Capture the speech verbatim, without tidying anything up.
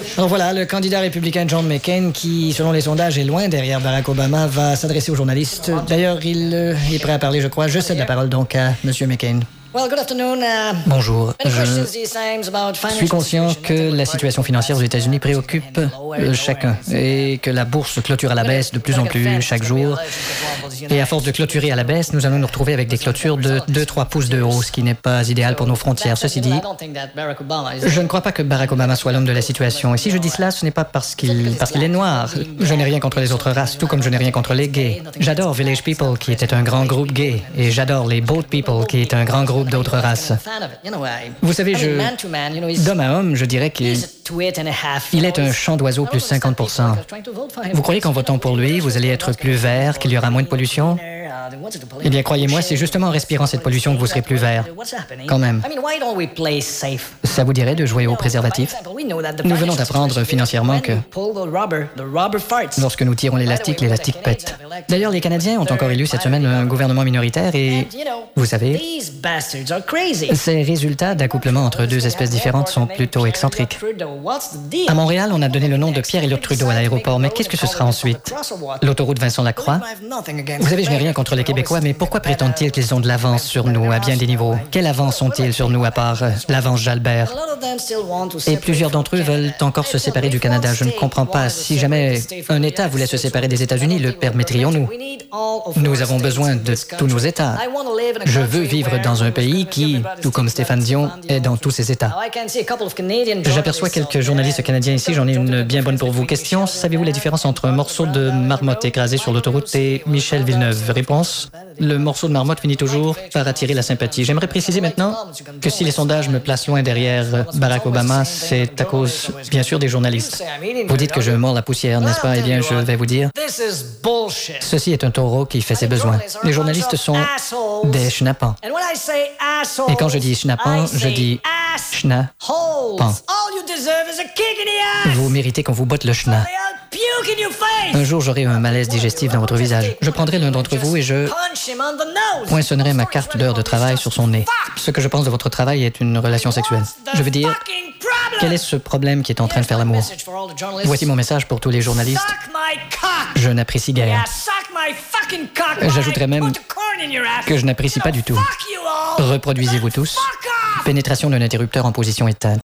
Alors voilà, le candidat républicain John McCain, qui, selon les sondages, est loin derrière Barack Obama, va s'adresser aux journalistes. D'ailleurs, il euh, est prêt à parler, je crois. Je cède la parole donc à M. McCain. Bonjour. Je suis conscient que la situation financière aux États-Unis préoccupe euh, chacun et que la bourse clôture à la baisse de plus en plus chaque jour. Et à force de clôturer à la baisse, nous allons nous retrouver avec des clôtures de deux trois pouces de haut, ce qui n'est pas idéal pour nos frontières. Ceci dit, je ne crois pas que Barack Obama soit l'homme de la situation. Et si je dis cela, ce n'est pas parce qu'il parce qu'il est noir. Je n'ai rien contre les autres races, tout comme je n'ai rien contre les gays. J'adore Village People, qui était un grand groupe gay, et j'adore les Boat People, qui est un grand groupe d'autres races. Vous savez, je, d'homme à homme, je dirais qu'il il est un chant d'oiseau plus cinquante pour cent. Vous croyez qu'en votant pour lui, vous allez être plus vert, qu'il y aura moins de pollution? Eh bien, croyez-moi, c'est justement en respirant cette pollution que vous serez plus vert. Quand même. Ça vous dirait de jouer au préservatif? Nous venons d'apprendre financièrement que lorsque nous tirons l'élastique, l'élastique pète. D'ailleurs, les Canadiens ont encore élu cette semaine un gouvernement minoritaire et, vous savez, ces résultats d'accouplement entre deux espèces différentes sont plutôt excentriques. À Montréal, on a donné le nom de Pierre-Éliott Trudeau à l'aéroport, mais qu'est-ce que ce sera ensuite? L'autoroute Vincent Lacroix? Vous savez, je n'ai rien contre les Québécois, mais pourquoi prétendent-ils qu'ils ont de l'avance sur nous à bien des niveaux? Quelle avance ont-ils sur nous à part euh, l'avance Jalbert? Et plusieurs d'entre eux veulent encore se séparer du Canada. Je ne comprends pas. Si jamais un État voulait se séparer des États-Unis, le permettrions-nous? Nous avons besoin de tous nos États. Je veux vivre dans un pays qui, tout comme Stéphane Dion, est dans tous ses États. J'aperçois quelques journalistes canadiens ici. J'en ai une bien bonne pour vous. Question, savez-vous la différence entre un morceau de marmotte écrasé sur l'autoroute et Michel Villeneuve? Réponse, le morceau de marmotte finit toujours par attirer la sympathie. J'aimerais préciser maintenant que si les sondages me placent loin derrière Barack Obama, c'est à cause, bien sûr, des journalistes. Vous dites que je mords la poussière, n'est-ce pas? Eh bien, je vais vous dire, ceci est un taureau qui fait ses besoins. Les journalistes sont des schnappants. Et quand je dis schnappant, je dis schnappant. Vous méritez qu'on vous botte le schna. Un jour, j'aurai un malaise digestif dans votre visage. Je prendrai l'un d'entre vous et je poinçonnerai ma carte d'heure de travail sur son nez. Ce que je pense de votre travail est une relation sexuelle. Je veux dire, quel est ce problème qui est en train de faire l'amour? Voici mon message pour tous les journalistes. Je n'apprécie guère. J'ajouterais même que je n'apprécie pas du tout. Reproduisez-vous tous. Pénétration d'un interrupteur en position éteinte.